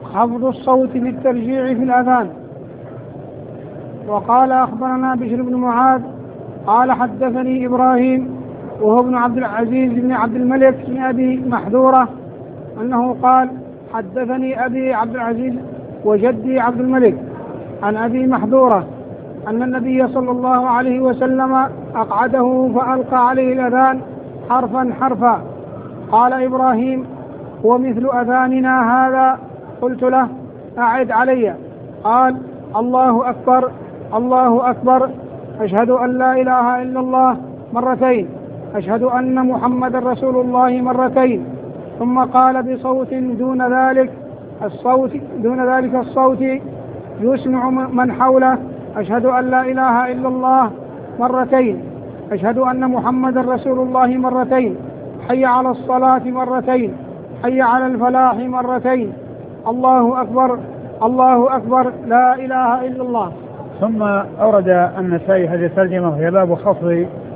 خفض الصوت بالترجيع في الأذان. وقال أخبرنا بشر بن معاذ قال حدثني إبراهيم وهو ابن عبد العزيز بن عبد الملك بن أبي محذورة أنه قال حدثني أبي عبد العزيز وجدي عبد الملك عن أبي محذورة أن النبي صلى الله عليه وسلم أقعده فألقى عليه الأذان حرفا حرفا. قال إبراهيم ومثل أذاننا هذا. قلت له أعد علي. قال الله أكبر الله أكبر أشهد أن لا إله إلا الله مرتين أشهد أن محمد رسول الله مرتين. ثم قال بصوت دون ذلك الصوت يسمع من حوله أشهد أن لا إله إلا الله مرتين أشهد أن محمد رسول الله مرتين حي على الصلاة مرتين حي على الفلاح مرتين الله أكبر الله أكبر لا إله إلا الله. ثم أورد النسائي هذه الترجمة وهي باب خفض